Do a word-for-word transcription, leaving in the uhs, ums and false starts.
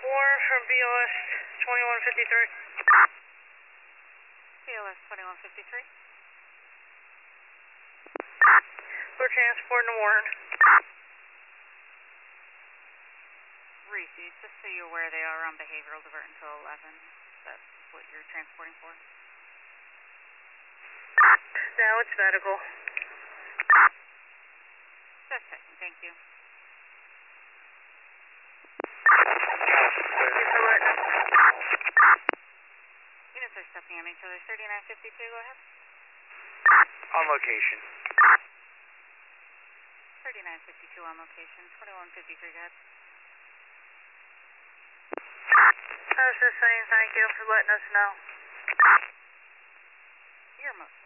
Warren from B O S twenty-one fifty-three. B O S twenty-one fifty-three. We're transporting to Warren. Reese, just so you're aware, they are on behavioral divert until eleven. That's what you're transporting for? No, it's medical. Just checking, thank you. Thank you for letting us. Units are stepping on each other. thirty-nine fifty-two, go ahead. On location. thirty-nine fifty-two on location. twenty-one fifty-three, go ahead. I was just saying thank you for letting us know. You're most